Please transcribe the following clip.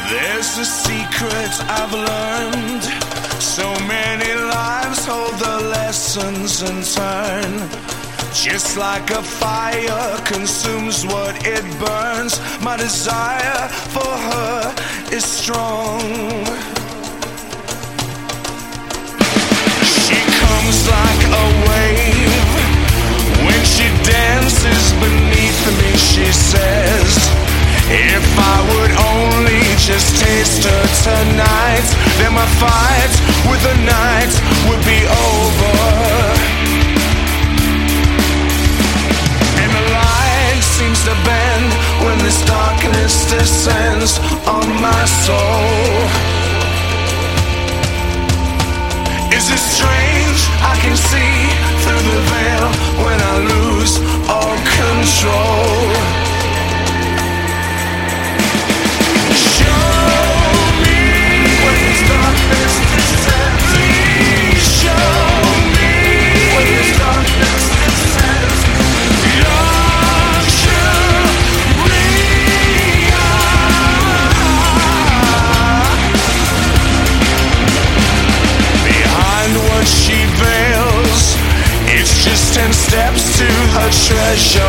There's a secret I've learned. So many lives hold the lessons in turn. Just like a fire consumes what it burns, my desire for her is strong. She comes like a wave. When she dances beneath me, she says, if I would only just taste her tonight, then my fight with the night would be over. And the light seems to bend when this darkness descends on my soul. Is it strange? I can see through the veil when I lose all control. She veils, it's just 10 steps to her treasure